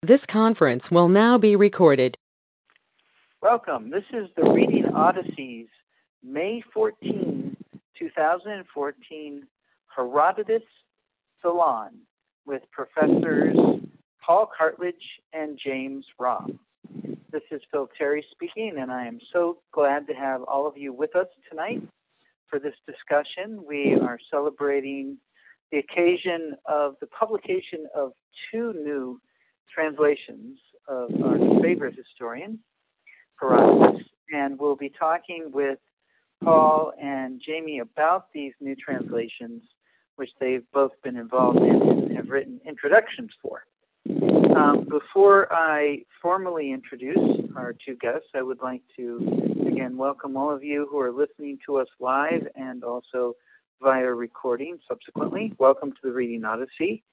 This conference will now be recorded. Welcome. This is the Reading Odysseys, May 14, 2014, Herodotus Salon with Professors Paul Cartledge and James Romm. This is Phil Terry speaking, and I am so glad to have all of you with us tonight for this discussion. We are celebrating the occasion of the publication of two new translations of our favorite historian, Herodotus, and we'll be talking with Paul and Jamie about these new translations, which they've both been involved in and have written introductions for. Before I formally introduce our two guests, I would like to again welcome all of you who are listening to us live and also via recording subsequently. Welcome to the Reading Odyssey.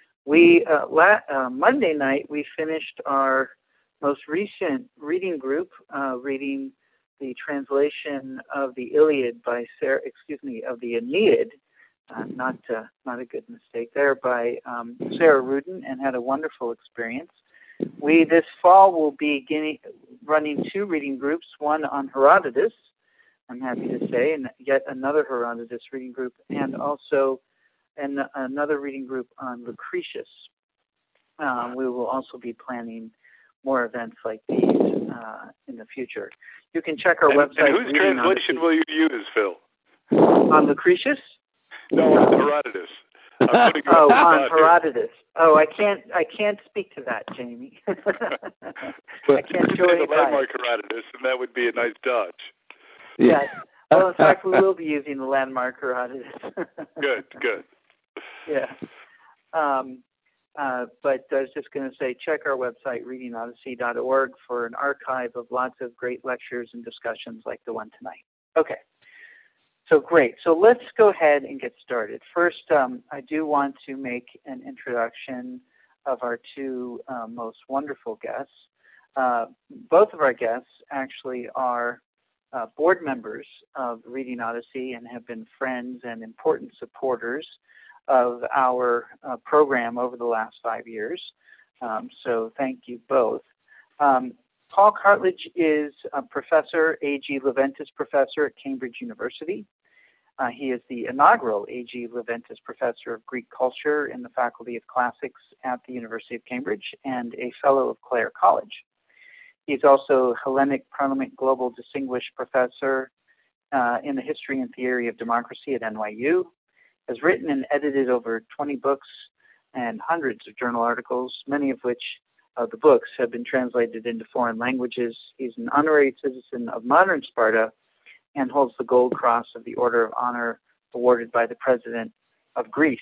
Monday night we finished our most recent reading group, reading the translation of the Iliad by of the Aeneid, not a good mistake there, by Sarah Rudin, and had a wonderful experience. We this fall will be running two reading groups, one on Herodotus, I'm happy to say, and yet another Herodotus reading group, and also another reading group on Lucretius. We will also be planning more events like these in the future. You can check our website. And whose translation will you use, Phil? On Lucretius? No, on Herodotus. On Herodotus. Oh, I can't speak to that, Jamie. I can't show the landmark Herodotus, and that would be a nice dodge. Yes. Well, in fact, we will be using the landmark Herodotus. Good. Yeah. But I was just going to say, check our website, readingodyssey.org, for an archive of lots of great lectures and discussions like the one tonight. Okay. So great. So let's go ahead and get started. First, I do want to make an introduction of our two most wonderful guests. Both of our guests actually are board members of Reading Odyssey and have been friends and important supporters of our program over the last 5 years. So thank you both. Paul Cartledge is a professor, A.G. Leventis Professor at Cambridge University. He is the inaugural A.G. Leventis Professor of Greek Culture in the Faculty of Classics at the University of Cambridge and a Fellow of Clare College. He's also Hellenic Parliament Global Distinguished Professor in the History and Theory of Democracy at NYU, has written and edited over 20 books and hundreds of journal articles, many of which the books have been translated into foreign languages. He's an honorary citizen of modern Sparta and holds the Gold Cross of the Order of Honor awarded by the President of Greece,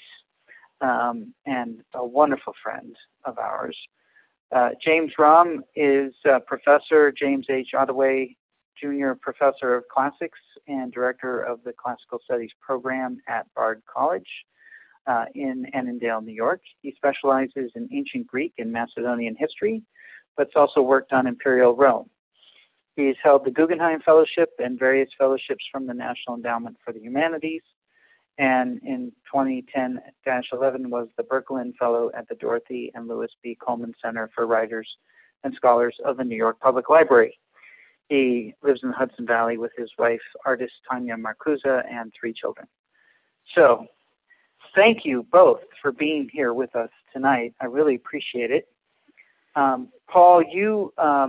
and a wonderful friend of ours. James Romm is Professor James H. Ottaway, Junior Professor of Classics and Director of the Classical Studies Program at Bard College in Annandale, New York. He specializes in ancient Greek and Macedonian history, but's also worked on Imperial Rome. He's held the Guggenheim Fellowship and various fellowships from the National Endowment for the Humanities, and in 2010-11 was the Birkeland Fellow at the Dorothy and Louis B. Coleman Center for Writers and Scholars of the New York Public Library. He lives in the Hudson Valley with his wife, artist Tanya Marcusa, and 3 children. So, thank you both for being here with us tonight. I really appreciate it. Paul, you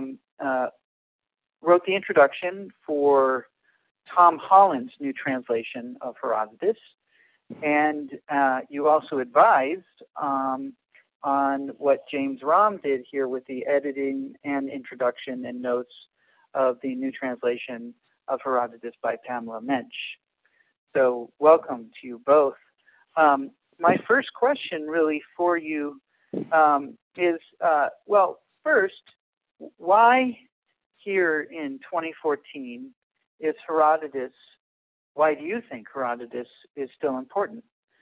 wrote the introduction for Tom Holland's new translation of Herodotus, and you also advised on what James Romm did here with the editing and introduction and notes of the new translation of Herodotus by Pamela Mensch. So welcome to you both. My first question really for you is, first, why here in 2014 is Herodotus, why do you think Herodotus is still important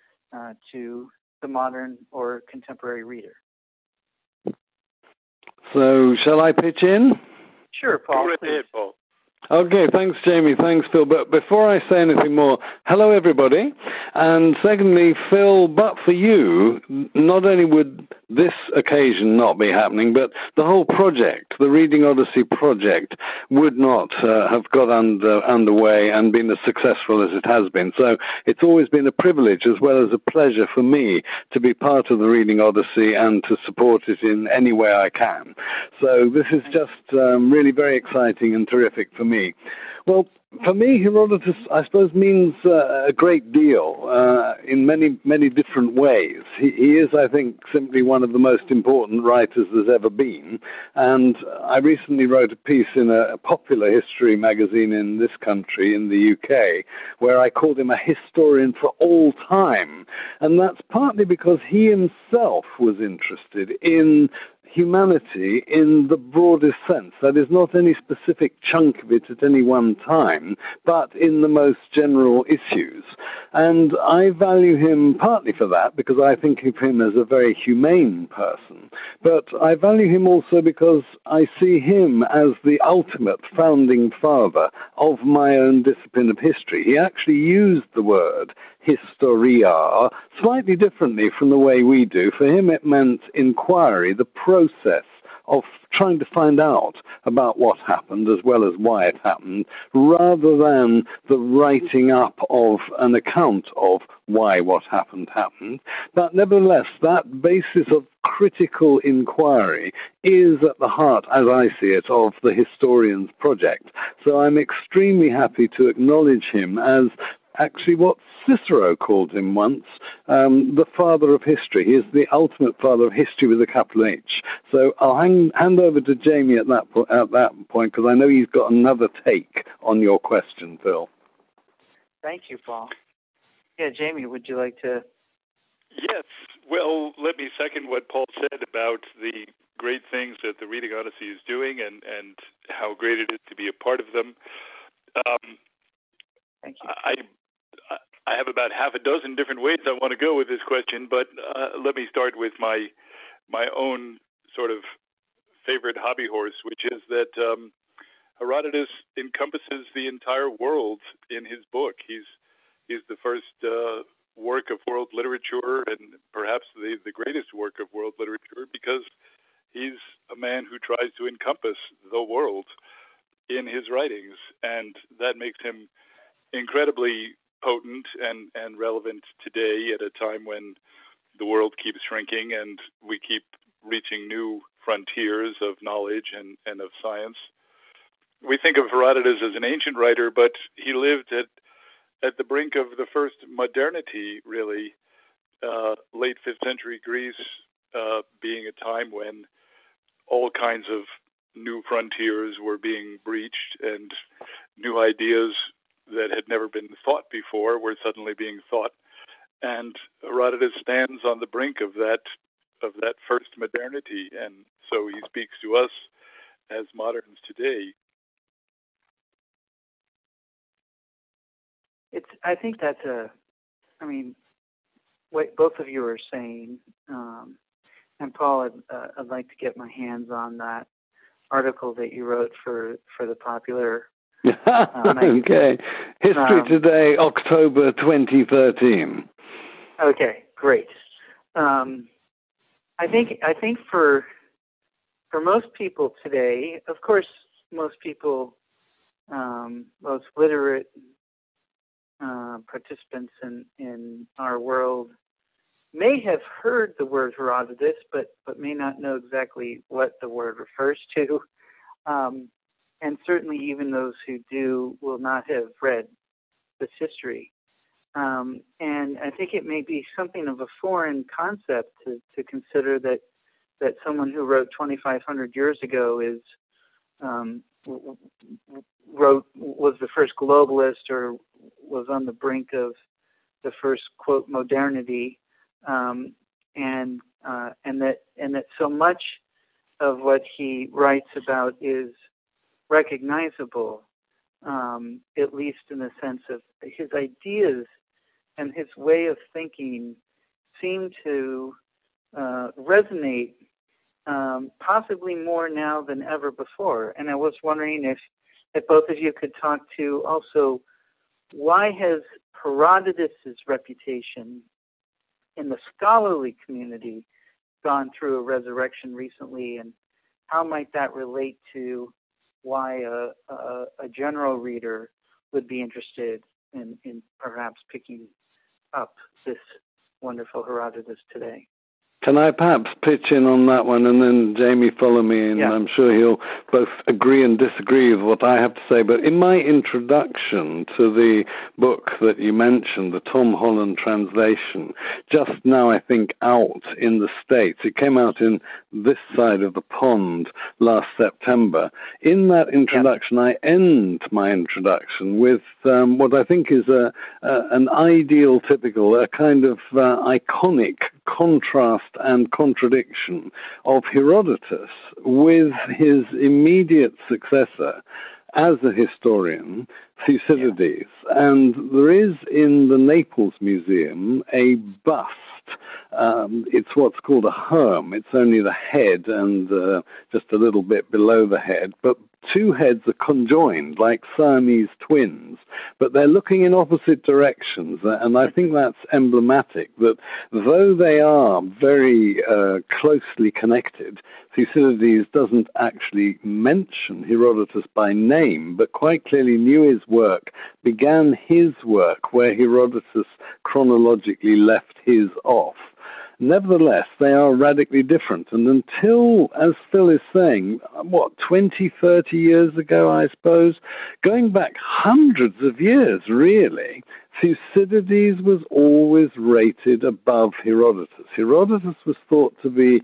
to the modern or contemporary reader? So, shall I pitch in? Sure, Paul. Go ahead, Paul. Okay, thanks, Jamie. Thanks, Phil. But before I say anything more, hello, everybody. And secondly, Phil, but for you, not only would this occasion not be happening, but the whole project, the Reading Odyssey project, would not have got underway and been as successful as it has been. So it's always been a privilege as well as a pleasure for me to be part of the Reading Odyssey and to support it in any way I can. So this is just really very exciting and terrific for me. Well, for me, Herodotus, I suppose, means a great deal in many, many different ways. He is, I think, simply one of the most important writers there's ever been. And I recently wrote a piece in a popular history magazine in this country, in the UK, where I called him a historian for all time. And that's partly because he himself was interested in humanity in the broadest sense. That is, not any specific chunk of it at any one time, but in the most general issues. And I value him partly for that, because I think of him as a very humane person. But I value him also because I see him as the ultimate founding father of my own discipline of history. He actually used the word historia slightly differently from the way we do. For him, it meant inquiry, the process of trying to find out about what happened as well as why it happened, rather than the writing up of an account of why what happened. But nevertheless, that basis of critical inquiry is at the heart, as I see it, of the historian's project. So I'm extremely happy to acknowledge him as actually what Cicero called him once, the father of history. He is the ultimate father of history with a capital H. So I'll hand over to Jamie at that point, because I know he's got another take on your question, Phil. Thank you, Paul. Yeah, Jamie, would you like to? Yes. Well, let me second what Paul said about the great things that the Reading Odyssey is doing and how great it is to be a part of them. Thank you. I have about half a dozen different ways I want to go with this question, but let me start with my own sort of favorite hobby horse, which is that Herodotus encompasses the entire world in his book. He's the first work of world literature, and perhaps the greatest work of world literature, because he's a man who tries to encompass the world in his writings, and that makes him incredibly potent and relevant today at a time when the world keeps shrinking and we keep reaching new frontiers of knowledge and of science. We think of Herodotus as an ancient writer, but he lived at the brink of the first modernity, really, late 5th century Greece being a time when all kinds of new frontiers were being breached and new ideas that had never been thought before were suddenly being thought. And Herodotus stands on the brink of that first modernity, and so he speaks to us as moderns today. I think that's what both of you are saying, and Paul, I'd like to get my hands on that article that you wrote for the popular. Okay. History Today, October 2013. Okay, great. I think for most people today, of course, most people, most literate participants in our world may have heard the word Herodotus, but may not know exactly what the word refers to. And certainly even those who do will not have read this history. And I think it may be something of a foreign concept to consider that someone who wrote 2,500 years ago was the first globalist or was on the brink of the first, quote, modernity, and that so much of what he writes about is recognizable, at least in the sense of his ideas and his way of thinking seem to resonate possibly more now than ever before. And I was wondering if both of you could talk to also, why has Herodotus' reputation in the scholarly community gone through a resurrection recently, and how might that relate to why a general reader would be interested in perhaps picking up this wonderful Herodotus today? Can I perhaps pitch in on that one, and then Jamie follow me, and I'm sure he'll both agree and disagree with what I have to say. But in my introduction to the book that you mentioned, the Tom Holland translation, just now I think out in the States, it came out in this side of the pond last September. In that introduction, I end my introduction with what I think is an ideal, typical, a kind of iconic contrast and contradiction of Herodotus with his immediate successor as a historian, Thucydides. And there is in the Naples Museum a bust. It's what's called a herm. It's only the head and just a little bit below the head, but two heads are conjoined like Siamese twins, but they're looking in opposite directions. And I think that's emblematic that though they are very closely connected, Thucydides doesn't actually mention Herodotus by name, but quite clearly knew his work, began his work where Herodotus chronologically left his off. Nevertheless, they are radically different. And until, as Phil is saying, 20, 30 years ago, I suppose, going back hundreds of years, really, Thucydides was always rated above Herodotus. Herodotus was thought to be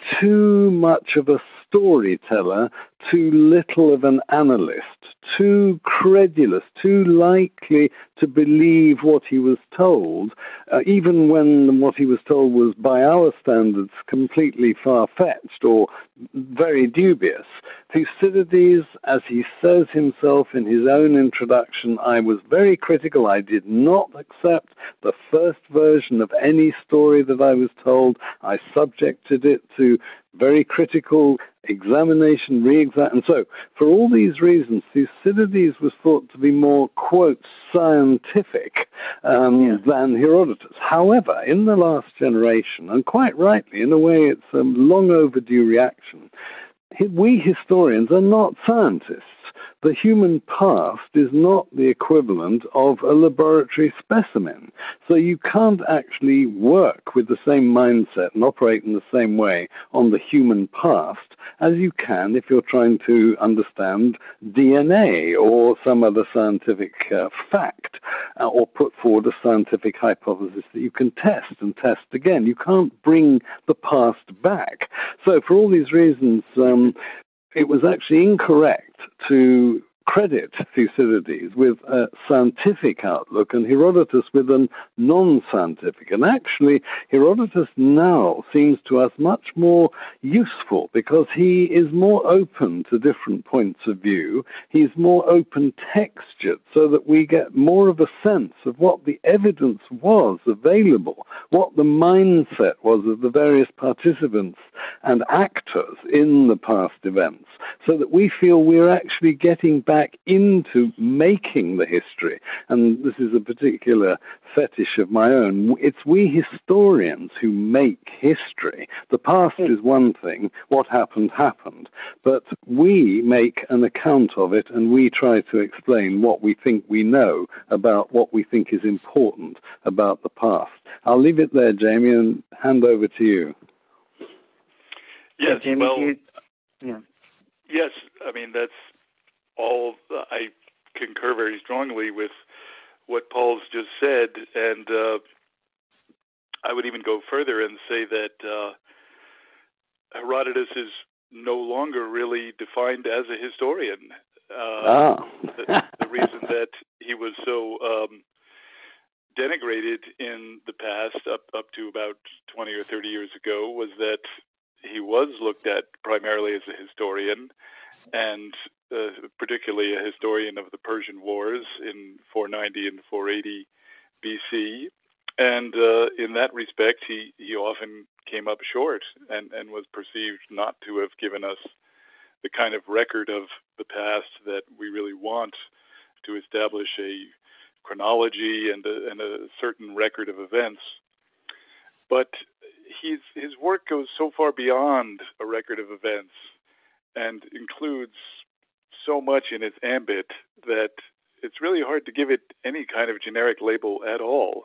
too much of a storyteller, too little of an analyst, too credulous, too likely to believe what he was told, even when what he was told was, by our standards, completely far-fetched or very dubious. Thucydides, as he says himself in his own introduction, I was very critical. I did not accept the first version of any story that I was told. I subjected it to very critical examination, and so, for all these reasons, Thucydides was thought to be more, quote, scientific than Herodotus. However, in the last generation, and quite rightly, in a way it's a long overdue reaction, we historians are not scientists. The human past is not the equivalent of a laboratory specimen. So you can't actually work with the same mindset and operate in the same way on the human past as you can if you're trying to understand DNA or some other scientific fact, or put forward a scientific hypothesis that you can test and test again. You can't bring the past back. So for all these reasons, it was actually incorrect to credit Thucydides with a scientific outlook and Herodotus with a non-scientific. And actually, Herodotus now seems to us much more useful because he is more open to different points of view. He's more open-textured so that we get more of a sense of what the evidence was available, what the mindset was of the various participants and actors in the past events, so that we feel we're actually getting back into making the history. And this is a particular fetish of my own. It's we historians who make history. The past is one thing. What happened, happened. But we make an account of it, and we try to explain what we think we know about what we think is important about the past. I'll leave it there, Jamie, and hand over to you. Yes, Jamie, well, yes, I mean, that's all. I concur very strongly with what Paul's just said, and I would even go further and say that Herodotus is no longer really defined as a historian. The reason that he was so denigrated in the past, up to about 20 or 30 years ago, was that he was looked at primarily as a historian, and particularly a historian of the Persian Wars in 490 and 480 BC. And in that respect, he often came up short and was perceived not to have given us the kind of record of the past that we really want to establish a chronology and a certain record of events. But his work goes so far beyond a record of events and includes so much in its ambit that it's really hard to give it any kind of generic label at all.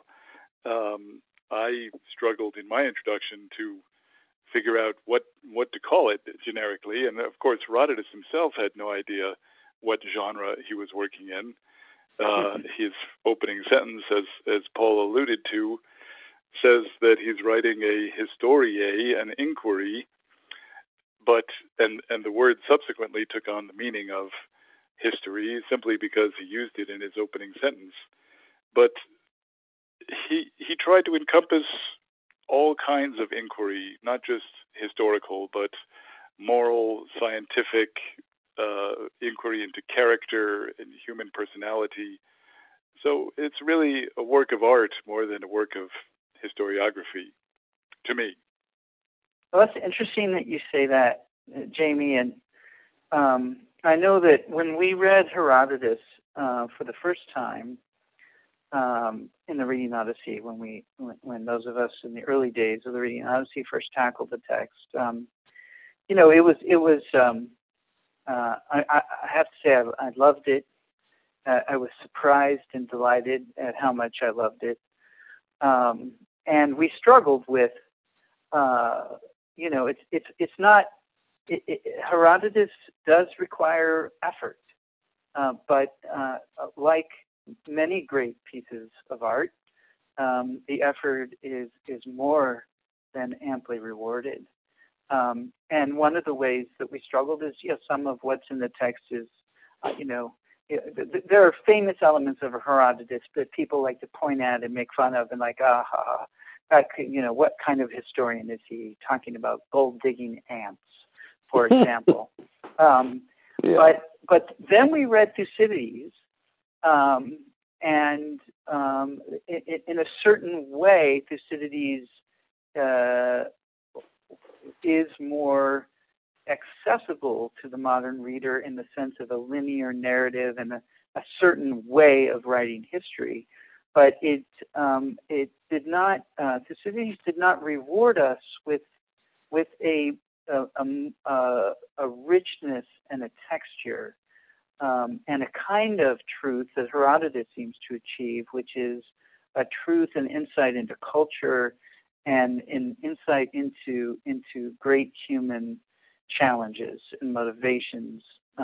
I struggled in my introduction to figure out what to call it generically, and of course Herodotus himself had no idea what genre he was working in. His opening sentence, as Paul alluded to, says that he's writing a historiae, an inquiry, and the word subsequently took on the meaning of history simply because he used it in his opening sentence. But he tried to encompass all kinds of inquiry, not just historical, but moral, scientific, inquiry into character and human personality. So it's really a work of art more than a work of historiography, to me. Well, that's interesting that you say that, Jamie. And I know that when we read Herodotus for the first time in the Reading Odyssey, when those of us in the early days of the Reading Odyssey first tackled the text, it was. I have to say I loved it. I was surprised and delighted at how much I loved it. And we struggled with, it's not. Herodotus does require effort, but like many great pieces of art, the effort is more than amply rewarded. And one of the ways that we struggled is, some of what's in the text is, there are famous elements of Herodotus that people like to point at and make fun of, and like, what kind of historian is he talking about? Gold digging ants, for example. But then we read Thucydides, and in a certain way, Thucydides is more accessible to the modern reader in the sense of a linear narrative and a certain way of writing history. But it did not. Thucydides did not reward us with a richness and a texture and a kind of truth that Herodotus seems to achieve, which is a truth and insight into culture and an insight into great human challenges and motivations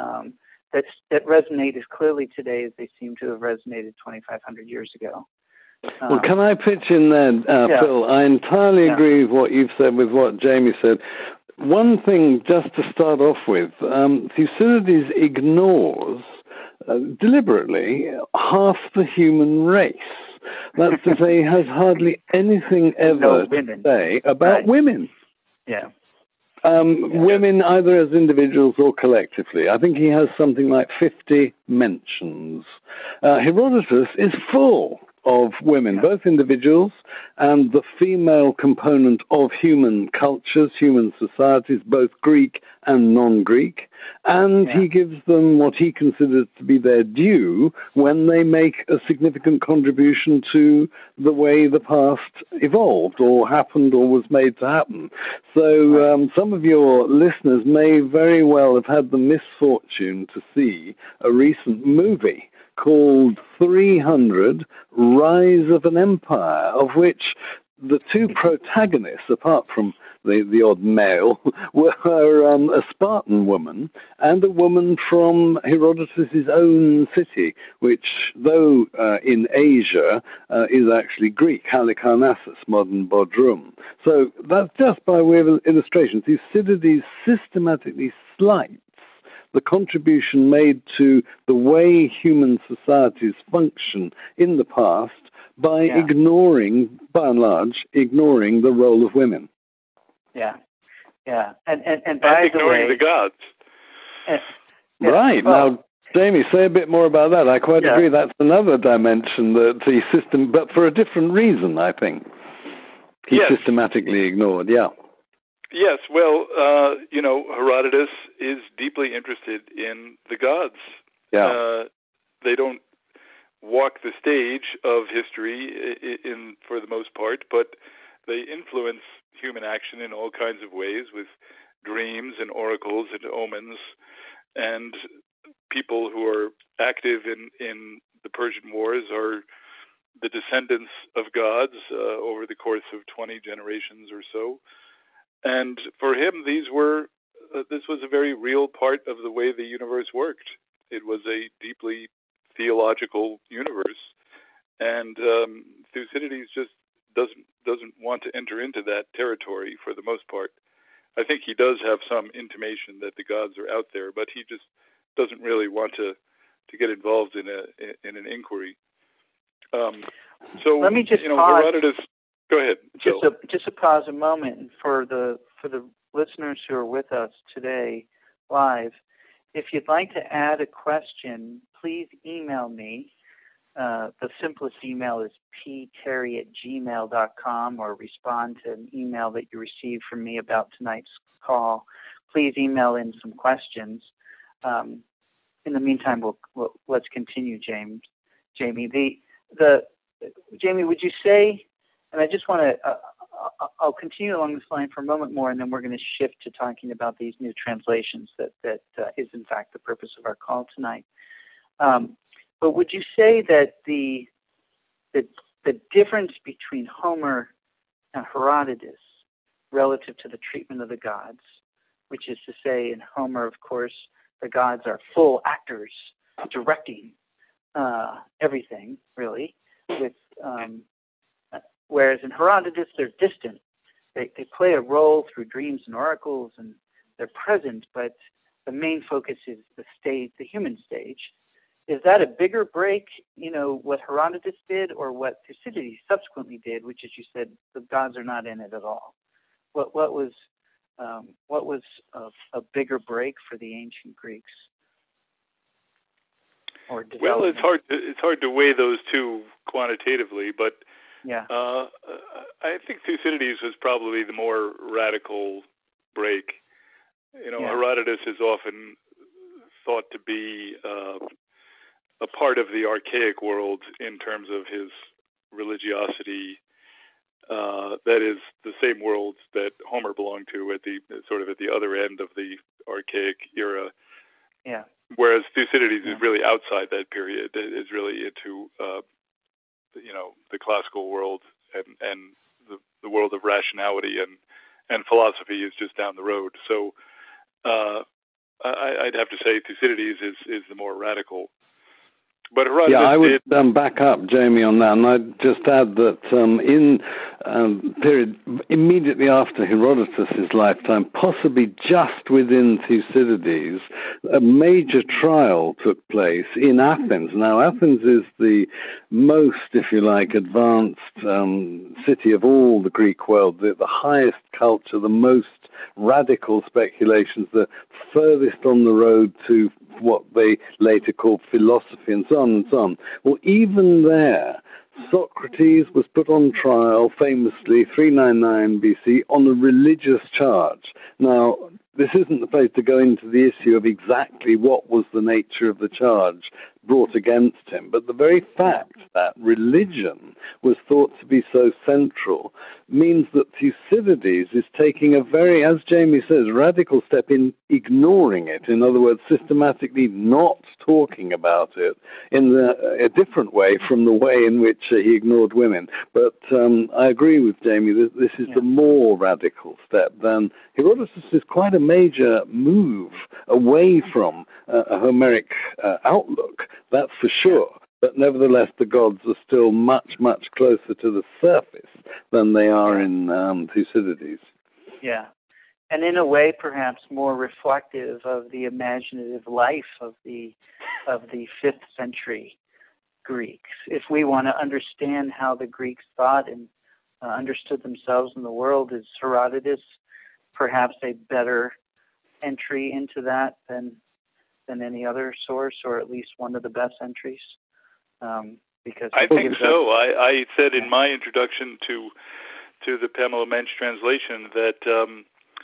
that resonate as clearly today as they seem to have resonated 2,500 years ago. Well, can I pitch in there, Phil? I entirely agree with what you've said, with what Jamie said. One thing, just to start off with, Thucydides ignores deliberately half the human race. That's to say, he has hardly anything ever to say about women. Yeah. Women either as individuals or collectively. I think he has something like 50 mentions. Herodotus is full of women, both individuals and the female component of human cultures, human societies, both Greek and non-Greek. And he gives them what he considers to be their due when they make a significant contribution to the way the past evolved or happened or was made to happen. So some of your listeners may very well have had the misfortune to see a recent movie called 300, Rise of an Empire, of which the two protagonists, apart from the odd male, were a Spartan woman and a woman from Herodotus' own city, which, though in Asia, is actually Greek, Halicarnassus, modern Bodrum. So that's just by way of illustration. Thucydides systematically slights the contribution made to the way human societies function in the past by ignoring, by and large, ignoring the role of women. Yeah. And by ignoring the gods. Right. Now, Jamie, say a bit more about that. I quite agree. That's another dimension that the system, but for a different reason, I think, he systematically ignored. Yeah. Yes, well, Herodotus is deeply interested in the gods. Yeah. They don't walk the stage of history for the most part, but they influence human action in all kinds of ways with dreams and oracles and omens, and people who are active in the Persian Wars are the descendants of gods over the course of 20 generations or so. And for him, this was a very real part of the way the universe worked. It was a deeply theological universe, and Thucydides just doesn't want to enter into that territory for the most part. I think he does have some intimation that the gods are out there, but he just doesn't really want to get involved in an inquiry. So let me just pause. Herodotus. Go ahead. Just to pause a moment for the listeners who are with us today live. If you'd like to add a question, please email me. The simplest email is pterry@gmail.com, or respond to an email that you received from me about tonight's call. Please email in some questions. In the meantime, let's continue, Jamie. Jamie, would you say? And I just want to. I'll continue along this line for a moment more, and then we're going to shift to talking about these new translations that is in fact the purpose of our call tonight. But would you say that the difference between Homer and Herodotus relative to the treatment of the gods, which is to say, in Homer, of course, the gods are full actors directing everything, really, with whereas in Herodotus, they're distant. They play a role through dreams and oracles, and they're present, but the main focus is the human stage. Is that a bigger break, what Herodotus did, or what Thucydides subsequently did, which, as you said, the gods are not in it at all? What was a bigger break for the ancient Greeks? Well, it's hard to weigh those two quantitatively, but yeah, I think Thucydides was probably the more radical break. Herodotus is often thought to be a part of the archaic world in terms of his religiosity. That is the same world that Homer belonged to at the other end of the archaic era. Yeah. Whereas Thucydides is really outside that period. Is really into the classical world and the world of rationality and philosophy is just down the road. So I'd have to say Thucydides is the more radical. But Herodotus I would back up Jamie on that, and I'd just add that in period immediately after Herodotus' lifetime, possibly just within Thucydides, a major trial took place in Athens. Now, Athens is the most, if you like, advanced city of all the Greek world, the highest culture, the most radical speculations, the furthest on the road to what they later called philosophy, and so on and so on. Well, even there, Socrates was put on trial, famously, 399 BC, on a religious charge. Now, this isn't the place to go into the issue of exactly what was the nature of the charge brought against him, but the very fact that religion was thought to be so central means that Thucydides is taking a very, as Jamie says, radical step in ignoring it. In other words, systematically not talking about it in a different way from the way in which he ignored women. But I agree with Jamie that this is the more radical step than Herodotus is quite a major move away from a Homeric outlook, that's for sure. But nevertheless, the gods are still much, much closer to the surface than they are in Thucydides. Yeah. And in a way, perhaps more reflective of the imaginative life of the 5th century Greeks. If we want to understand how the Greeks thought and understood themselves in the world, is Herodotus perhaps a better entry into that than any other source, or at least one of the best entries? Because I think so. I said in my introduction to the Pamela Mensch translation that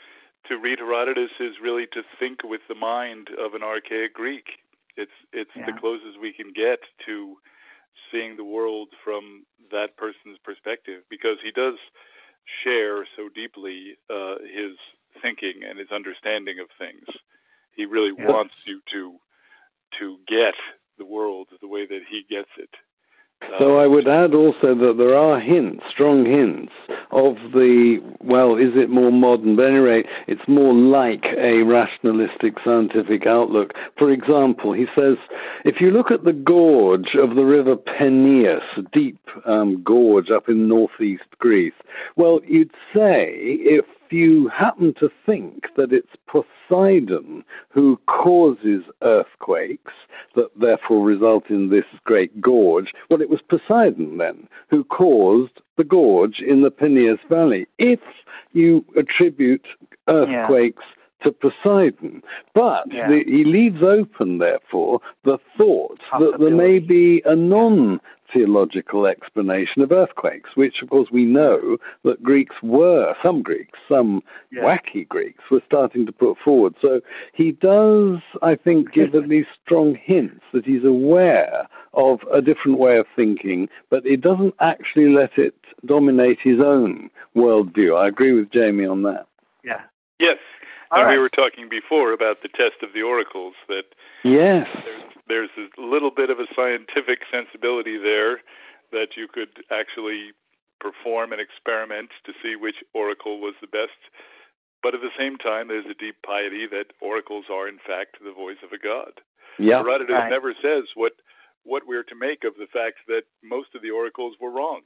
to read Herodotus is really to think with the mind of an archaic Greek. It's the closest we can get to seeing the world from that person's perspective, because he does share so deeply his thinking and his understanding of things. He really wants you to get the world the way that he gets it. So I would add also that there are hints, strong hints, of is it more modern? But at any rate, it's more like a rationalistic scientific outlook. For example, he says, if you look at the gorge of the river Peneus, a deep gorge up in northeast Greece, well, you'd say if you happen to think that it's Poseidon who causes earthquakes that therefore result in this great gorge, well, it was Poseidon then who caused the gorge in the Peneus Valley, if you attribute earthquakes to Poseidon. But he leaves open, therefore, the thought that there may be a non-theological explanation of earthquakes, which, of course, we know that some wacky Greeks were starting to put forward. So he does, I think, give at least strong hints that he's aware of a different way of thinking, but it doesn't actually let it dominate his own worldview. I agree with Jamie on that. Yeah. Yes. And we were talking before about the test of the oracles, that there's a little bit of a scientific sensibility there that you could actually perform an experiment to see which oracle was the best. But at the same time, there's a deep piety that oracles are, in fact, the voice of a god. Yeah. Herodotus never says what we're to make of the fact that most of the oracles were wrong.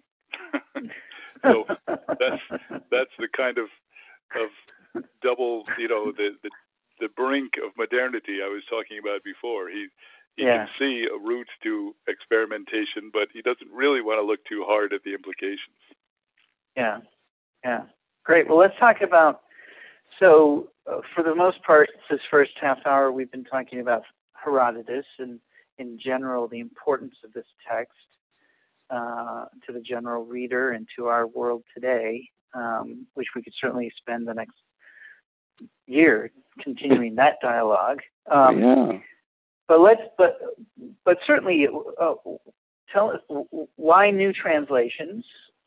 So that's the kind of double, the brink of modernity I was talking about before. He can see a route to experimentation, but he doesn't really want to look too hard at the implications. Yeah. Great. Well, let's talk about, for the most part, this first half hour, we've been talking about Herodotus and, in general, the importance of this text to the general reader and to our world today, which we could certainly spend the next year continuing that dialogue. But certainly, tell us why new translations.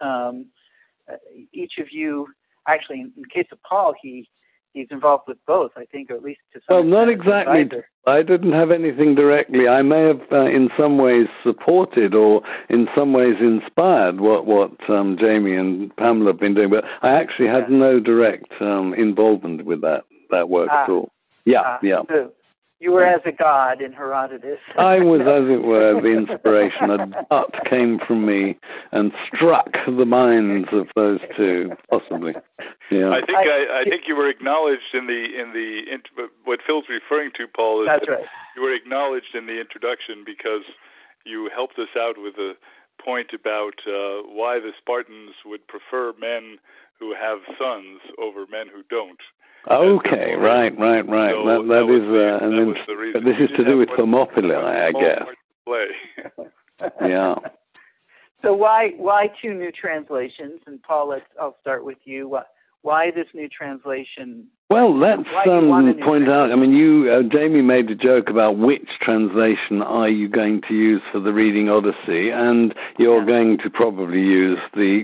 Each of you, actually, in the case of Paul, he's involved with both, I think, or at least to some extent. Well, not exactly. I didn't have anything directly. I may have, in some ways, supported or in some ways inspired what Jamie and Pamela have been doing, but I actually had no direct involvement with that work at all. So you were as a god in Herodotus. I was, as it were, the inspiration. A dart came from me and struck the minds of those two, possibly. Yeah. I think you were acknowledged in the what Phil's referring to, Paul, is that you were acknowledged in the introduction because you helped us out with a point about why the Spartans would prefer men who have sons over men who don't. Okay, right. So that is reason. This is to do with Thermopylae, I guess. Yeah. So why two new translations? And Paul, I'll start with you. Why this new translation? Well, let's point out, Jamie made a joke about which translation are you going to use for the Reading Odyssey, and you're going to probably use the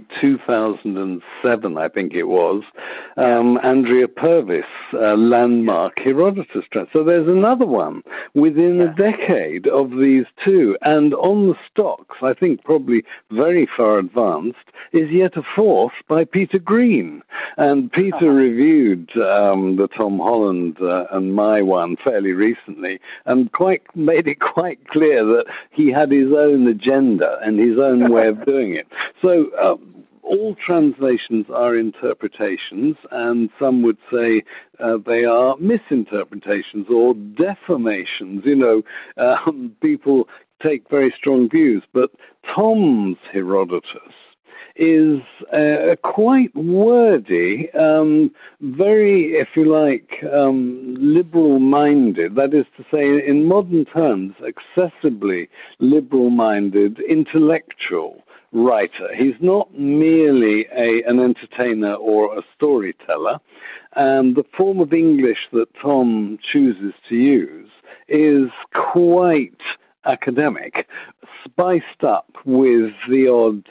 2007, I think it was, Andrea Purvis landmark Herodotus translation. So there's another one within a decade of these two, and on the stocks, I think probably very far advanced, is yet a fourth by Peter Green. And Peter reviewed the Tom Holland and my one fairly recently, and made it quite clear that he had his own agenda and his own way of doing it. So all translations are interpretations, and some would say they are misinterpretations or deformations. People take very strong views, but Tom's Herodotus is quite wordy, very, if you like, liberal-minded. That is to say, in modern terms, excessively liberal-minded, intellectual writer. He's not merely an entertainer or a storyteller. And the form of English that Tom chooses to use is quite academic, spiced up with the odd,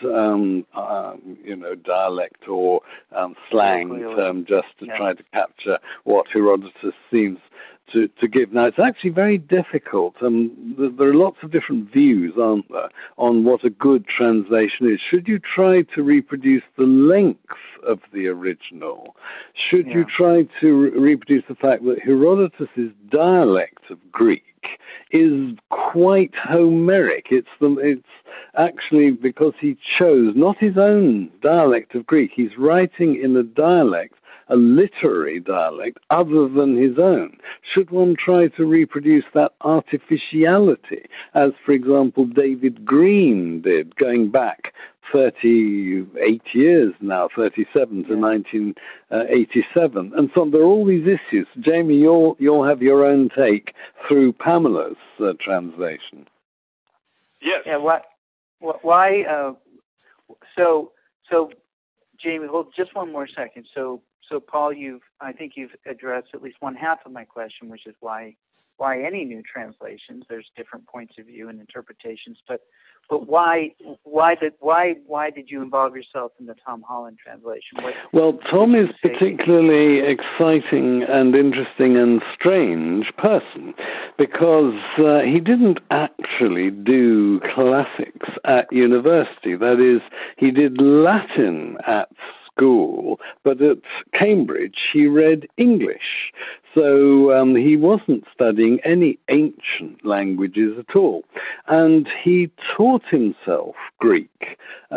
dialect or slang term just to try to capture what Herodotus seems to give. Now, it's actually very difficult. There are lots of different views, aren't there, on what a good translation is. Should you try to reproduce the length of the original? Should you try to reproduce the fact that Herodotus's dialect of Greek is quite Homeric? It's actually because he chose not his own dialect of Greek. He's writing in a dialect, a literary dialect, other than his own. Should one try to reproduce that artificiality, as, for example, David Green did, going back 38 years now, 37 to 1987. And so there are all these issues. Jamie, you'll have your own take through Pamela's translation. Yes. Yeah. Why? So, Jamie, hold just one more second. So, Paul, I think you've addressed at least one half of my question, which is why any new translations? There's different points of view and interpretations, but why did you involve yourself in the Tom Holland translation? Well, Tom is particularly exciting and interesting and strange person because he didn't actually do classics at university. That is, he did Latin at school, but at Cambridge he read English. So he wasn't studying any ancient languages at all. And he taught himself Greek.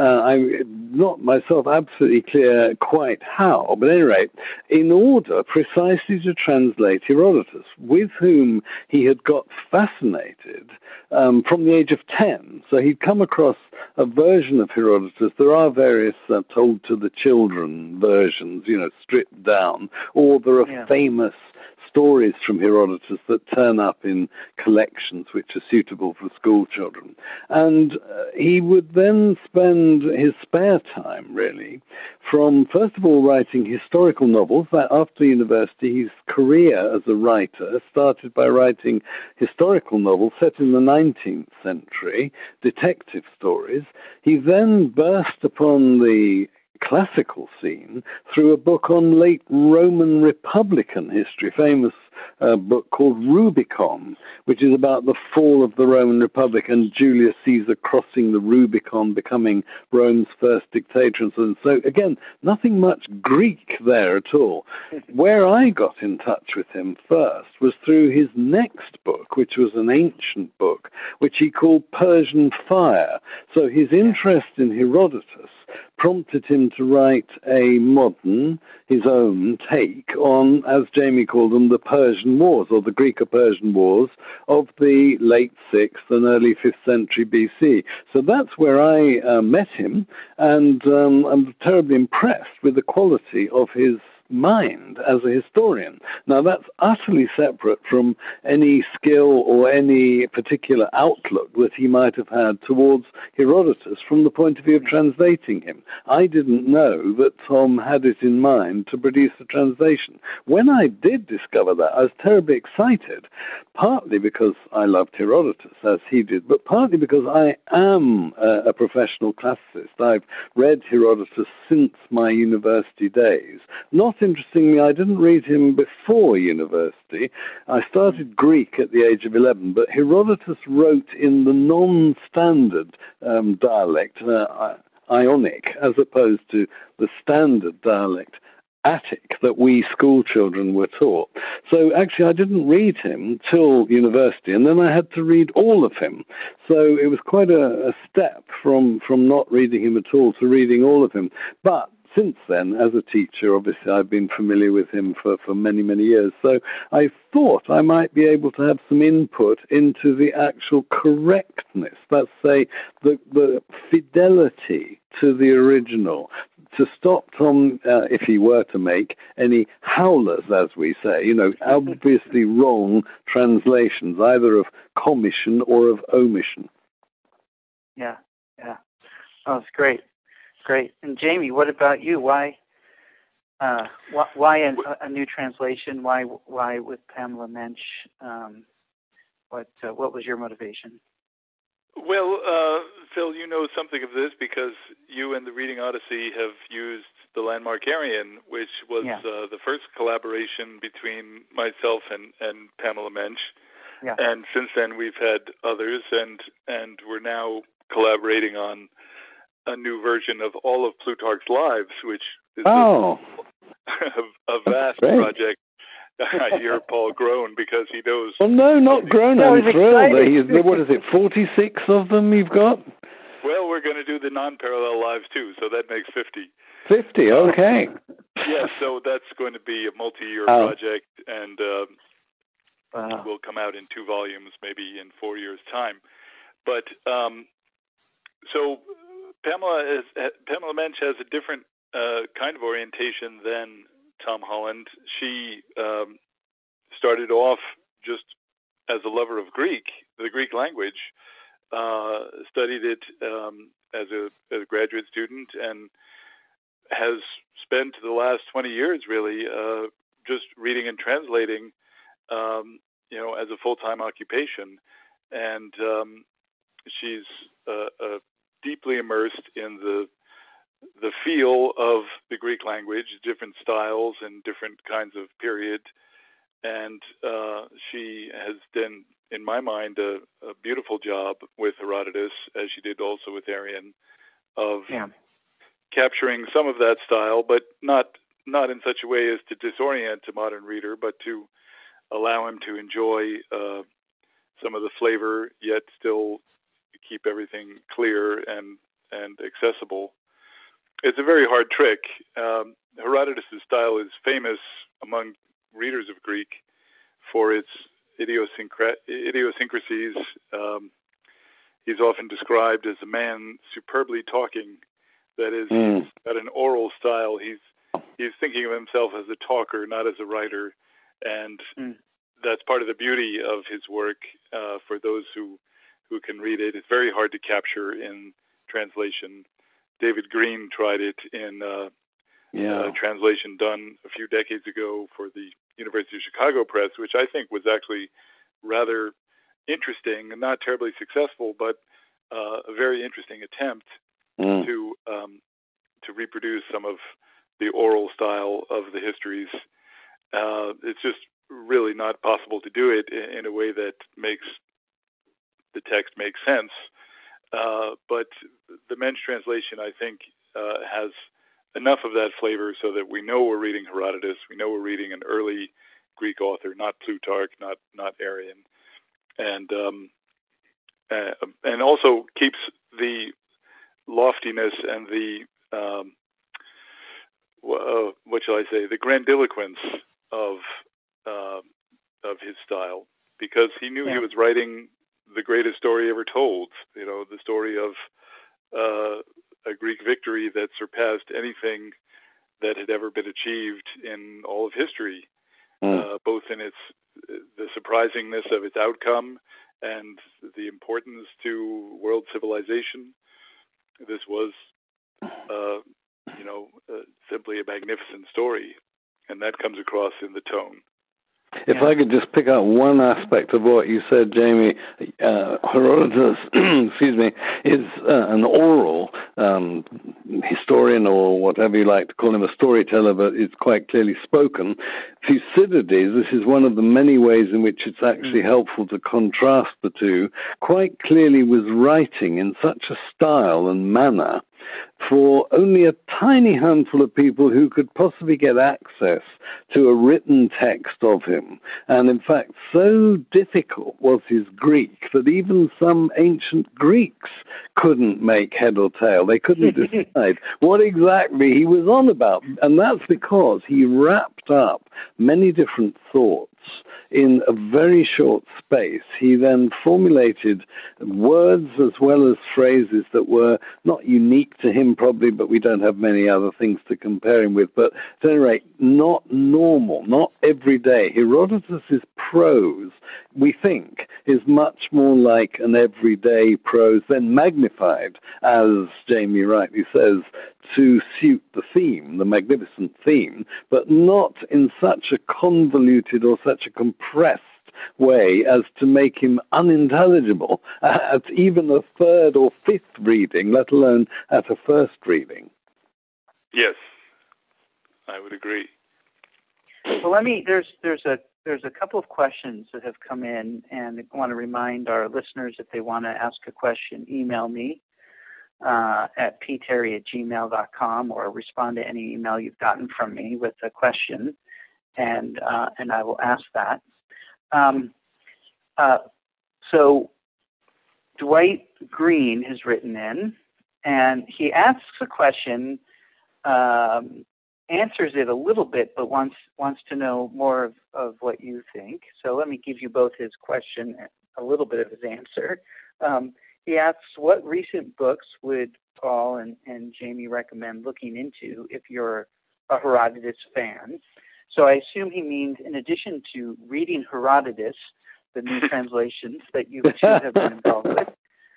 I'm not myself absolutely clear quite how, but at any rate, in order precisely to translate Herodotus, with whom he had got fascinated from the age of 10. So he'd come across a version of Herodotus. There are various told to the children versions, stripped down, or there are famous stories from Herodotus that turn up in collections which are suitable for school children. And he would then spend his spare time, really, from, first of all, writing historical novels. That after university, his career as a writer started by writing historical novels set in the 19th century, detective stories. He then burst upon the classical scene through a book on late Roman Republican history, famous book called Rubicon, which is about the fall of the Roman Republic and Julius Caesar crossing the Rubicon, becoming Rome's first dictator. And so, again, nothing much Greek there at all. Where I got in touch with him first was through his next book, which was an ancient book, which he called Persian Fire. So his interest in Herodotus prompted him to write a modern, his own take on, as Jamie called them, the Persian Wars, or the Greco-Persian Wars of the late 6th and early 5th century BC. So that's where I met him, and I'm terribly impressed with the quality of his mind as a historian. Now, that's utterly separate from any skill or any particular outlook that he might have had towards Herodotus from the point of view of translating him. I didn't know that Tom had it in mind to produce a translation. When I did discover that, I was terribly excited, partly because I loved Herodotus, as he did, but partly because I am a professional classicist. I've read Herodotus since my university days. Not interestingly, I didn't read him before university. I started Greek at the age of 11, but Herodotus wrote in the non-standard dialect, Ionic, as opposed to the standard dialect, Attic, that we school children were taught. So actually I didn't read him till university, and then I had to read all of him. So it was quite a step from not reading him at all to reading all of him. But since then, as a teacher, obviously I've been familiar with him for many, many years. So I thought I might be able to have some input into the actual correctness, let's say the fidelity to the original, to stop Tom, if he were to make any howlers, as we say, obviously wrong translations, either of commission or of omission. Yeah. Oh, it's great. Great. And Jamie, what about you? Why a new translation? Why with Pamela Mensch? What was your motivation? Well, Phil, you know something of this because you and the Reading Odyssey have used the landmark Arion, which was the first collaboration between myself and Pamela Mensch. Yeah. And since then we've had others, and we're now collaborating on a new version of all of Plutarch's Lives, which is a vast project. I hear Paul groan because he knows. Well, no, not groan. I'm thrilled. What is it, 46 of them you've got? Well, we're going to do the non-parallel lives too, so that makes 50. 50, okay. Yes, so that's going to be a multi-year project, and will come out in 2 volumes, maybe in 4 years' time. But so Pamela Mensch has a different kind of orientation than Tom Holland. She started off just as a lover of Greek, the Greek language, studied it as a graduate student, and has spent the last 20 years really just reading and translating, as a full-time occupation. And she's deeply immersed in the feel of the Greek language, different styles and different kinds of period. And she has done, in my mind, a beautiful job with Herodotus, as she did also with Arion, of capturing some of that style, but not in such a way as to disorient a modern reader, but to allow him to enjoy some of the flavor, yet still keep everything clear and accessible. It's a very hard trick. Herodotus' style is famous among readers of Greek for its idiosyncrasies. He's often described as a man superbly talking. That is, he's got an oral style. He's thinking of himself as a talker, not as a writer, and that's part of the beauty of his work. For those who can read it, it's very hard to capture in translation. David Green tried it in translation done a few decades ago for the University of Chicago Press, which I think was actually rather interesting and not terribly successful, but a very interesting attempt to reproduce some of the oral style of the histories. It's just really not possible to do it in a way that makes the text make sense. But the Mensch translation, I think, has enough of that flavor so that we know we're reading Herodotus, we know we're reading an early Greek author, not Plutarch, not Arion, and also keeps the loftiness and the what shall I say, the grandiloquence of his style, because he knew he was writing the greatest story ever told. The story of a Greek victory that surpassed anything that had ever been achieved in all of history, both in the surprisingness of its outcome and the importance to world civilization. This was, simply a magnificent story, and that comes across in the tone. If I could just pick out one aspect of what you said, Jamie, Herodotus, excuse me, is an oral historian, or whatever you like to call him, a storyteller, but it's quite clearly spoken. Thucydides, this is one of the many ways in which it's actually helpful to contrast the two, quite clearly was writing in such a style and manner for only a tiny handful of people who could possibly get access to a written text of him. And in fact, so difficult was his Greek that even some ancient Greeks couldn't make head or tail. They couldn't decide what exactly he was on about. And that's because he wrapped up many different thoughts in a very short space. He then formulated words as well as phrases that were not unique to him probably, but we don't have many other things to compare him with. But at any rate, not normal, not everyday. Herodotus's prose, we think, is much more like an everyday prose, then magnified, as Jamie rightly says, to suit the theme, the magnificent theme, but not in such a convoluted or such a compressed way as to make him unintelligible at even a third or fifth reading, let alone at a first reading. Yes, I would agree. Well, there's a couple of questions that have come in, and I want to remind our listeners if they want to ask a question, email me at pterry@gmail.com or respond to any email you've gotten from me with a question, and I will ask that. So Dwight Green has written in, and he asks a question, answers it a little bit, but wants to know more of what you think. So let me give you both his question and a little bit of his answer. He asks, what recent books would Paul and Jamie recommend looking into if you're a Herodotus fan? So I assume he means, in addition to reading Herodotus, the new translations that you two have been involved with.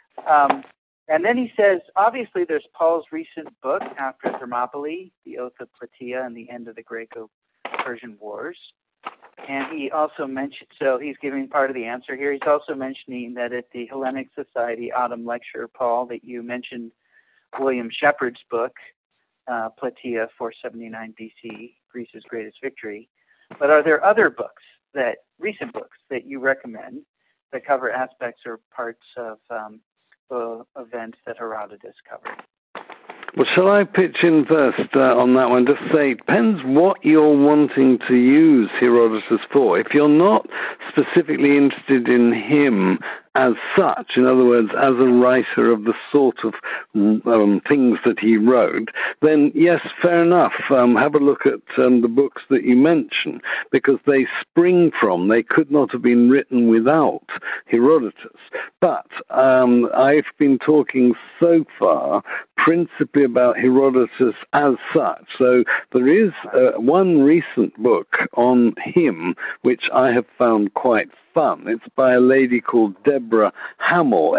And then he says, obviously there's Paul's recent book, After Thermopylae, The Oath of Plataea and the End of the Greco-Persian Wars. And he also mentioned, so he's giving part of the answer here. He's also mentioning that at the Hellenic Society Autumn Lecture, Paul, that you mentioned William Shepard's book, Plataea 479 BC, Greece's Greatest Victory. But are there other books, recent books, that you recommend that cover aspects or parts of the events that Herodotus covered? Well, shall I pitch in first on that one? Just say, it depends what you're wanting to use Herodotus for. If you're not specifically interested in him as such, in other words, as a writer of the sort of things that he wrote, then yes, fair enough. Have a look at the books that you mention, because they could not have been written without Herodotus. But I've been talking so far principally about Herodotus as such. So there is one recent book on him which I have found quite fun. It's by a lady called Deborah Hamel,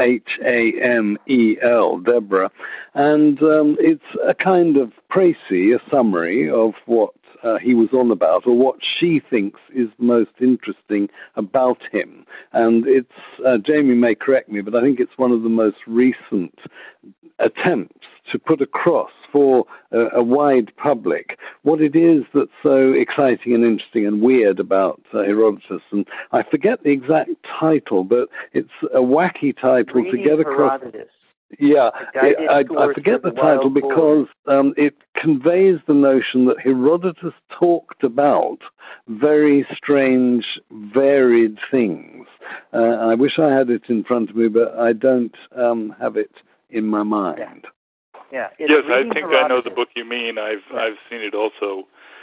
Hamel, Deborah, and it's a kind of précis, a summary of what he was on about, or what she thinks is most interesting about him. And it's, Jamie may correct me, but I think it's one of the most recent attempts to put across for a wide public what it is that's so exciting and interesting and weird about Herodotus. And I forget the exact title, but it's a wacky title Reading to get across. Herodotus. Yeah, I forget the title because it conveys the notion that Herodotus talked about very strange, varied things. I wish I had it in front of me, but I don't have it in my mind. Yeah. Yes, I think Herodotus. I know the book you mean. I've seen it also.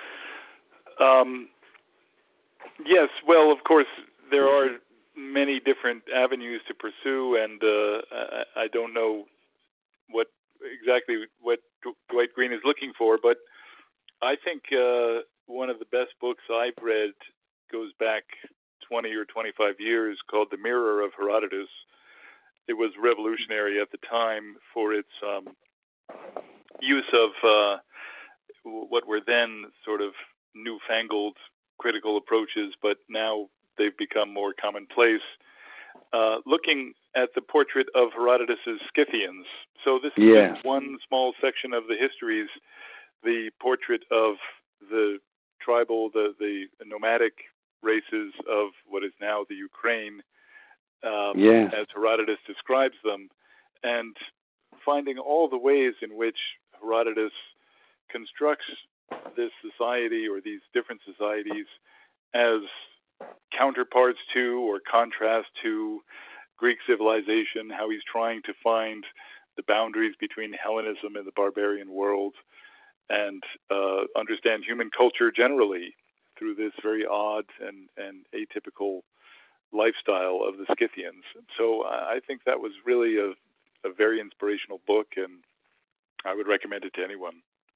Yes, well, of course, there are many different avenues to pursue, and I don't know what Dwight Green is looking for, but I think one of the best books I've read goes back 20 or 25 years, called The Mirror of Herodotus. It was revolutionary at the time for its use of what were then sort of newfangled critical approaches, but now they've become more commonplace. Looking at the portrait of Herodotus' Scythians. So this is one small section of the histories, the portrait of the tribal, the nomadic races of what is now the Ukraine, as Herodotus describes them, and finding all the ways in which Herodotus constructs this society or these different societies as counterparts to or contrast to Greek civilization, how he's trying to find the boundaries between Hellenism and the barbarian world, and understand human culture generally through this very odd and atypical lifestyle of the Scythians. So I think that was really a very inspirational book, and I would recommend it to anyone.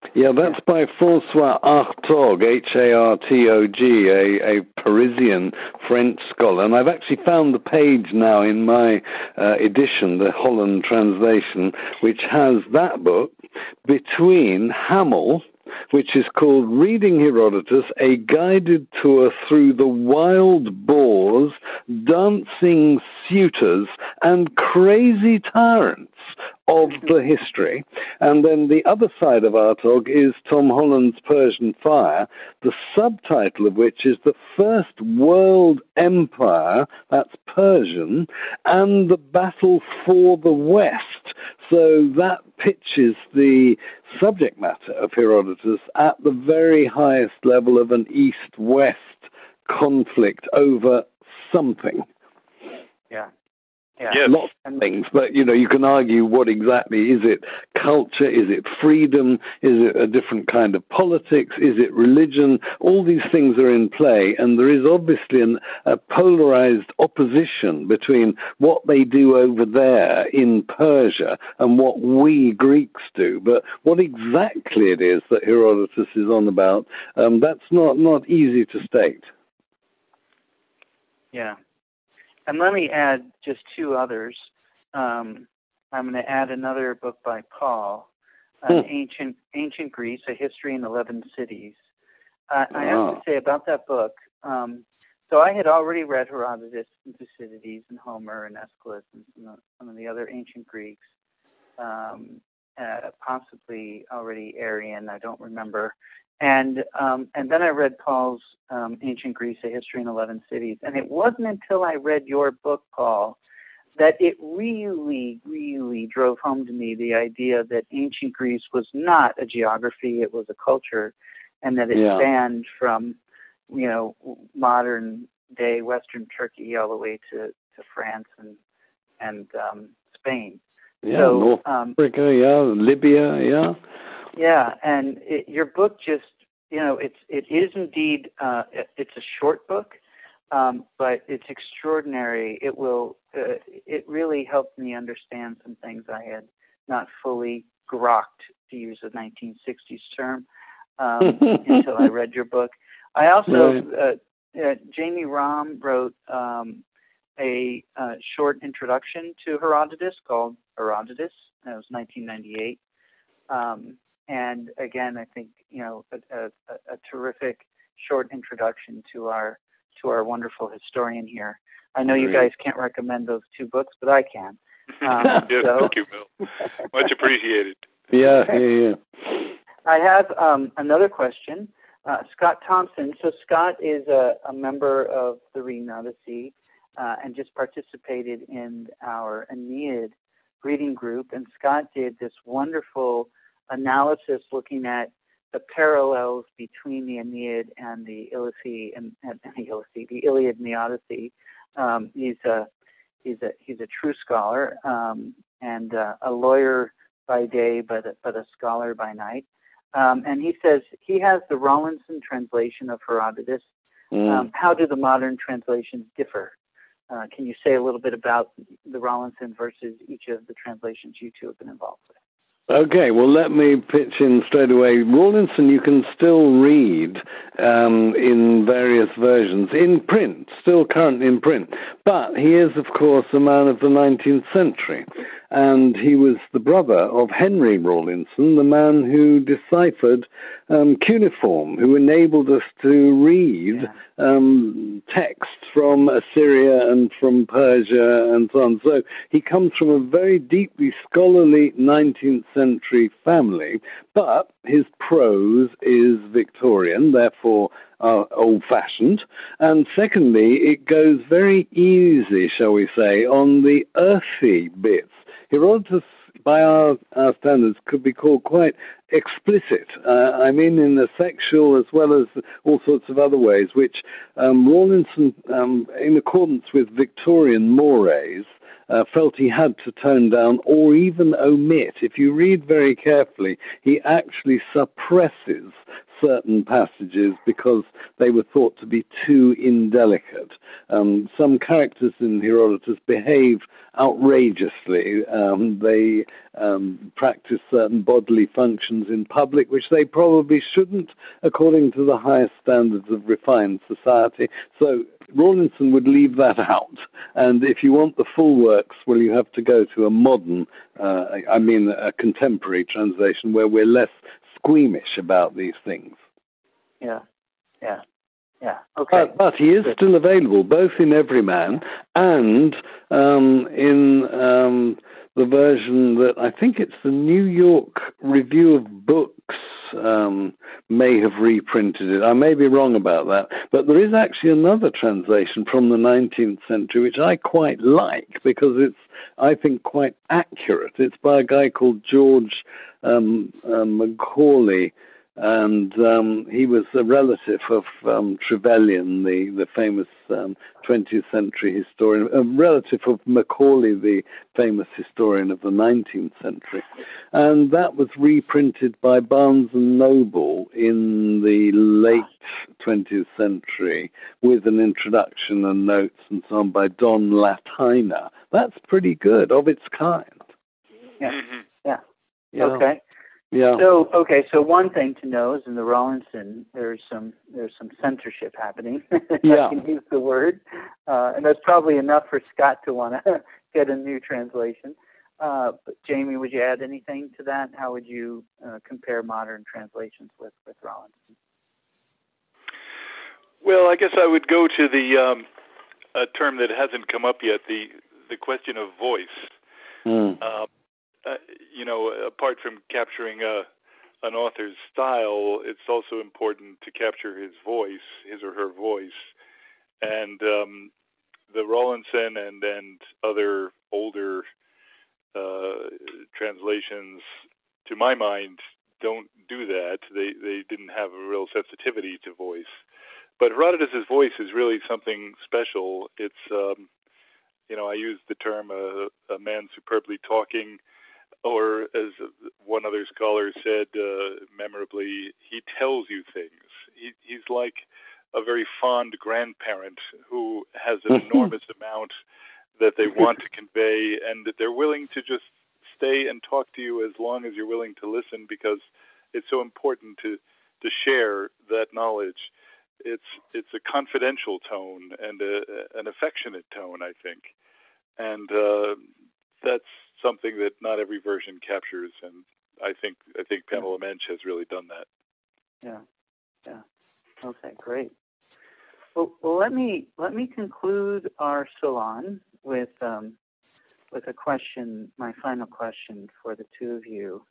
Yeah, that's by François Hartog, Hartog, a Parisian French scholar. And I've actually found the page now in my edition, the Holland translation, which has that book between Hamel, which is called Reading Herodotus, a guided tour through the wild boars, dancing suitors, and crazy tyrants of the history. And then the other side of Hartog is Tom Holland's Persian Fire, the subtitle of which is The First World Empire, that's Persian, and the Battle for the West. So that pitches the subject matter of Herodotus at the very highest level of an East-West conflict over something. Yeah. Yes. Lots of things, but you can argue what exactly is it? Culture? Is it freedom? Is it a different kind of politics? Is it religion? All these things are in play, and there is obviously a polarized opposition between what they do over there in Persia and what we Greeks do. But what exactly it is that Herodotus is on about, that's not easy to state. Yeah. And let me add just two others. I'm going to add another book by Paul, Ancient Greece, A History in 11 Cities. I have to say about that book, so I had already read Herodotus and Thucydides and Homer and Aeschylus and some of the other ancient Greeks, possibly already Arrian, I don't remember. And then I read Paul's Ancient Greece, A History in 11 Cities. And it wasn't until I read your book, Paul, that it really, really drove home to me the idea that ancient Greece was not a geography, it was a culture, and that it spanned from, modern day Western Turkey all the way to France and Spain. Yeah, so, North Africa, Libya, Yeah, and your book just, it is indeed, it's a short book, but it's extraordinary. It really helped me understand some things I had not fully grokked, to use a 1960s term, until I read your book. I also, Jamie Rahm wrote a short introduction to Herodotus called Herodotus. That was 1998. And again, I think a terrific short introduction to our wonderful historian here. I know you guys can't recommend those two books, but I can. Yes, thank you, Bill. Much appreciated. Yeah. I have another question. Scott Thompson. So Scott is a member of the Reading Odyssey and just participated in our Aeneid reading group. And Scott did this wonderful analysis looking at the parallels between the Aeneid and the Iliad and the Odyssey. He's a true scholar and a lawyer by day, but a scholar by night. And he says he has the Rawlinson translation of Herodotus. How do the modern translations differ? Can you say a little bit about the Rawlinson versus each of the translations you two have been involved with? Okay, well, let me pitch in straight away. Rawlinson you can still read in various versions, in print, still currently in print. But he is, of course, a man of the 19th century. And he was the brother of Henry Rawlinson, the man who deciphered cuneiform, who enabled us to read texts from Assyria and from Persia and so on. So he comes from a very deeply scholarly 19th century family, but his prose is Victorian, therefore old-fashioned. And secondly, it goes very easy, shall we say, on the earthy bits. Herodotus, by our standards, could be called quite explicit. I mean, in the sexual as well as all sorts of other ways, which Rawlinson, in accordance with Victorian mores, felt he had to tone down or even omit. If you read very carefully, he actually suppresses certain passages because they were thought to be too indelicate. Some characters in Herodotus behave outrageously. They practice certain bodily functions in public, which they probably shouldn't, according to the highest standards of refined society. So Rawlinson would leave that out. And if you want the full works, well, you have to go to a modern, a contemporary translation where we're less squeamish about these things. Yeah. Okay. But he is still available, both in Everyman and in the version that I think it's the New York Review of Books may have reprinted it. I may be wrong about that. But there is actually another translation from the 19th century, which I quite like because it's, I think, quite accurate. It's by a guy called George Macaulay, and he was a relative of Trevelyan, the famous 20th century historian, a relative of Macaulay, the famous historian of the 19th century. And that was reprinted by Barnes & Noble in the late 20th century with an introduction and notes and so on by Don Latina. That's pretty good, of its kind. Yeah. Yeah. Okay. Yeah. So one thing to know is in the Rawlinson, there's some censorship happening. Yeah. I can use the word, and that's probably enough for Scott to want to get a new translation. But Jamie, would you add anything to that? How would you compare modern translations with Rawlinson? Well, I guess I would go to the a term that hasn't come up yet, the question of voice. Apart from capturing an author's style, it's also important to capture his voice, his or her voice. And the Rawlinson and other older translations, to my mind, don't do that. They didn't have a real sensitivity to voice. But Herodotus' voice is really something special. It's, I use the term a man superbly talking, or as one other scholar said memorably, he tells you things. He's like a very fond grandparent who has an enormous amount that they want to convey, and that they're willing to just stay and talk to you as long as you're willing to listen, because it's so important to share that knowledge. It's a confidential tone and an affectionate tone, I think, and that's something that not every version captures, and I think Pamela Mensch has really done that. Yeah. Okay, great. Well, let me conclude our salon with a question, my final question for the two of you.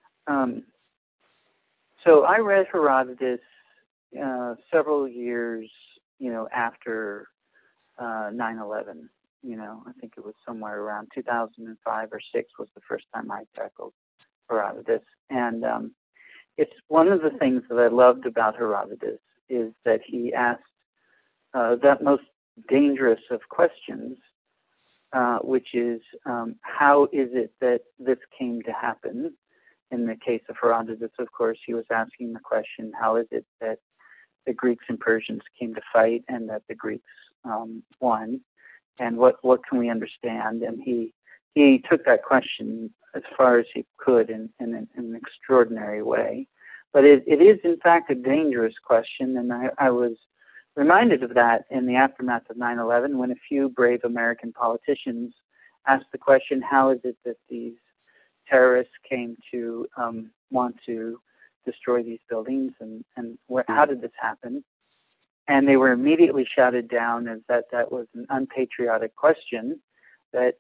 So I read Herodotus several years, after 9/11. I think it was somewhere around 2005 or 6 was the first time I tackled Herodotus. And it's one of the things that I loved about Herodotus is that he asked that most dangerous of questions, which is how is it that this came to happen? In the case of Herodotus, of course, he was asking the question, how is it that the Greeks and Persians came to fight and that the Greeks won? And what can we understand? And he took that question as far as he could in an extraordinary way. But it is, in fact, a dangerous question, and I was reminded of that in the aftermath of 9/11 when a few brave American politicians asked the question, how is it that these terrorists came to want to destroy these buildings, and how did this happen? And they were immediately shouted down as that was an unpatriotic question. That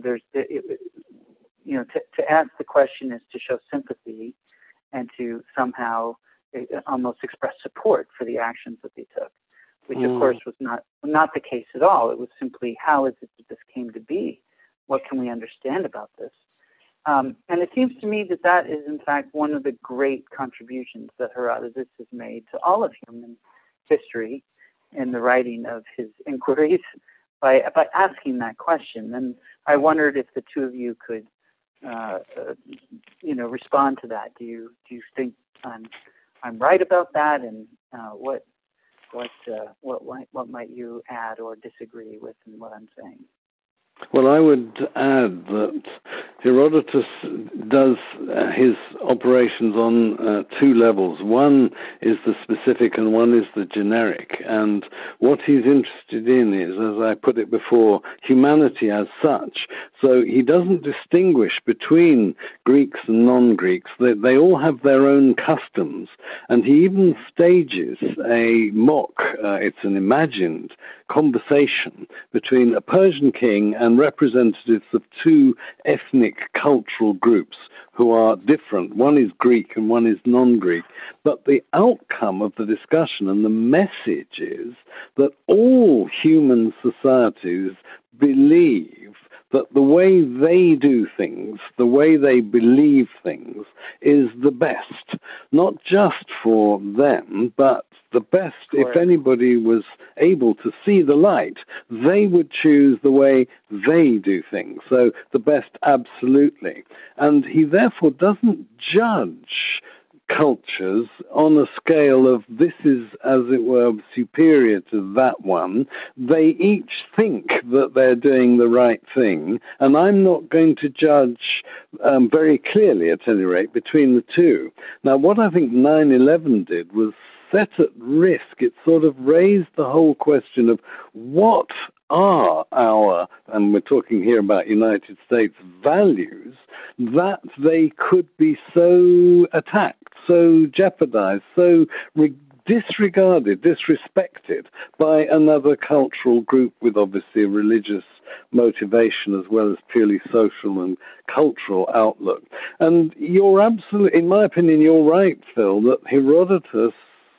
to ask the question is to show sympathy and to somehow almost express support for the actions that they took, which of course was not the case at all. It was simply, how is it that this came to be? What can we understand about this? And it seems to me that is in fact one of the great contributions that Herodotus has made to all of human history in the writing of his inquiries by asking that question. And I wondered if the two of you could, respond to that. Do you think I'm right about that, and what might you add or disagree with in what I'm saying? Well, I would add that Herodotus does his operations on two levels. One is the specific and one is the generic. And what he's interested in is, as I put it before, humanity as such. So he doesn't distinguish between Greeks and non-Greeks. They all have their own customs. And he even stages a mock, it's an imagined conversation between a Persian king and representatives of two ethnic cultural groups who are different. One is Greek and one is non-Greek. But the outcome of the discussion and the message is that all human societies believe that the way they do things, the way they believe things, is the best. Not just for them, but the best. If anybody was able to see the light, they would choose the way they do things. So the best, absolutely. And he therefore doesn't judge cultures on a scale of this is, as it were, superior to that one. They each think that they're doing the right thing, and I'm not going to judge very clearly, at any rate, between the two. Now, what I think 9/11 did was set at risk. It sort of raised the whole question of what are our, and we're talking here about United States values, that they could be so attacked, so jeopardized, so disregarded, disrespected by another cultural group with obviously a religious motivation as well as purely social and cultural outlook. And you're absolutely, in my opinion, you're right, Phil, that Herodotus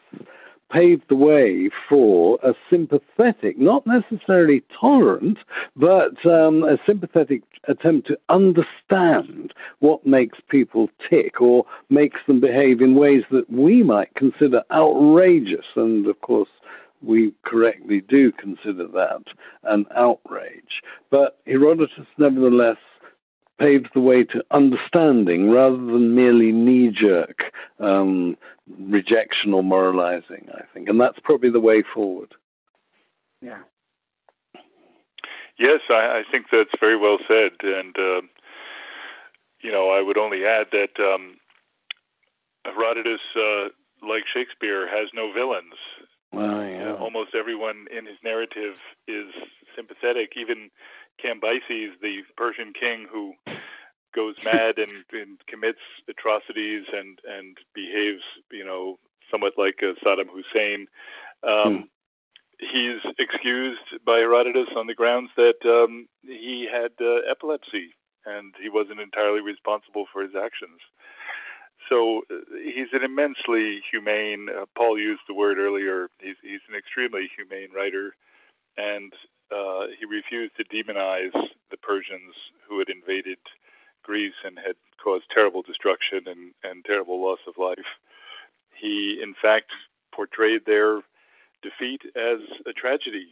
paved the way for a sympathetic, not necessarily tolerant, but a sympathetic attempt to understand what makes people tick or makes them behave in ways that we might consider outrageous. And of course, we correctly do consider that an outrage. But Herodotus, nevertheless, paved the way to understanding rather than merely knee-jerk rejection or moralizing, I think. And that's probably the way forward. Yeah. Yes, I think that's very well said. And, I would only add that Herodotus, like Shakespeare, has no villains. Yeah. Almost everyone in his narrative is sympathetic. Even Cambyses, the Persian king who goes mad and commits atrocities and behaves, somewhat like Saddam Hussein. He's excused by Herodotus on the grounds that he had epilepsy and he wasn't entirely responsible for his actions. So he's an immensely humane, Paul used the word earlier, he's an extremely humane writer, and he refused to demonize the Persians who had invaded Greece and had caused terrible destruction and terrible loss of life. He, in fact, portrayed their defeat as a tragedy.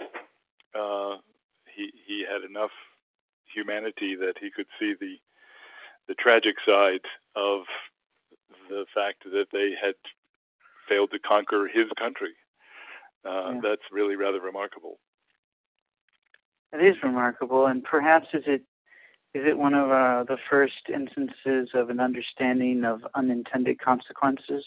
He had enough humanity that he could see the tragic side of the fact that they had failed to conquer his country. That's really rather remarkable. It is remarkable, and perhaps is it one of the first instances of an understanding of unintended consequences?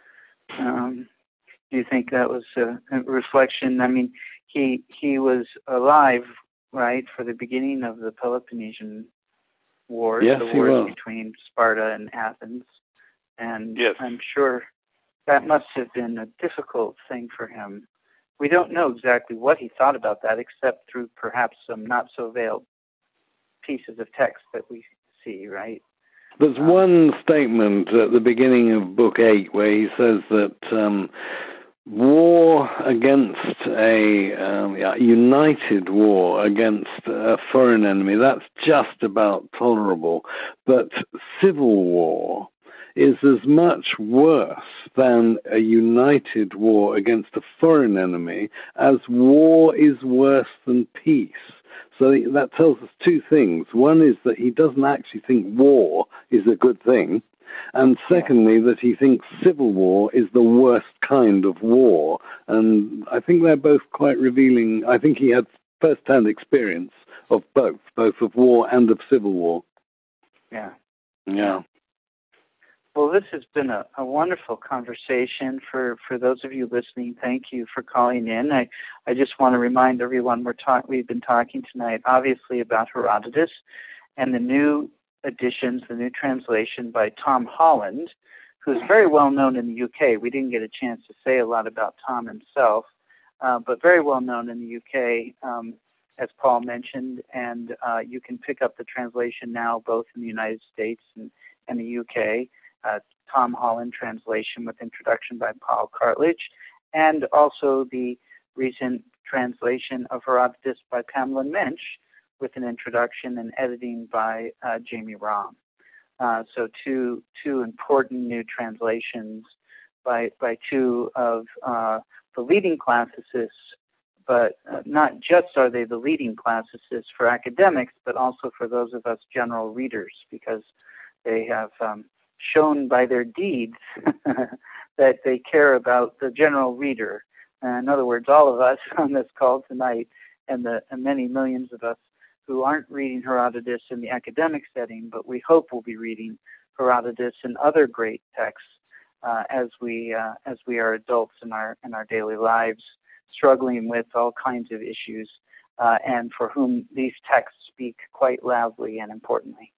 Do you think that was a reflection? I mean, he was alive, right, for the beginning of the Peloponnesian Wars, yes, the wars between Sparta and Athens, and yes. I'm sure that must have been a difficult thing for him. We don't know exactly what he thought about that, except through perhaps some not-so-veiled pieces of text that we see, right? There's one statement at the beginning of Book 8 where he says that war against a united war against a foreign enemy, that's just about tolerable. But civil war is as much worse than a united war against a foreign enemy as war is worse than peace. So that tells us two things. One is that he doesn't actually think war is a good thing. And secondly, that he thinks civil war is the worst kind of war. And I think they're both quite revealing. I think he had first-hand experience of both of war and of civil war. Yeah. Yeah. Well, this has been a wonderful conversation for those of you listening. Thank you for calling in. I just want to remind everyone we've been talking tonight, obviously, about Herodotus and the new editions, the new translation by Tom Holland, who's very well known in the UK. We didn't get a chance to say a lot about Tom himself, but very well known in the UK, as Paul mentioned, and you can pick up the translation now both in the United States and the UK. Tom Holland translation with introduction by Paul Cartledge, and also the recent translation of Herodotus by Pamela Mensch with an introduction and editing by Jamie Rahm. So two important new translations by two of the leading classicists, but not just are they the leading classicists for academics, but also for those of us general readers, because they have shown by their deeds that they care about the general reader. In other words, all of us on this call tonight and the many millions of us who aren't reading Herodotus in the academic setting, but we hope will be reading Herodotus and other great texts as we are adults in our daily lives, struggling with all kinds of issues, and for whom these texts speak quite loudly and importantly.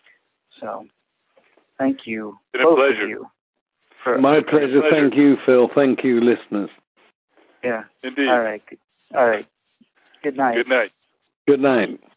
So, thank you. It's been a pleasure. Of you. My pleasure. Thank you, Phil. Thank you, listeners. Yeah. Indeed. All right. Good night. Good night. Good night.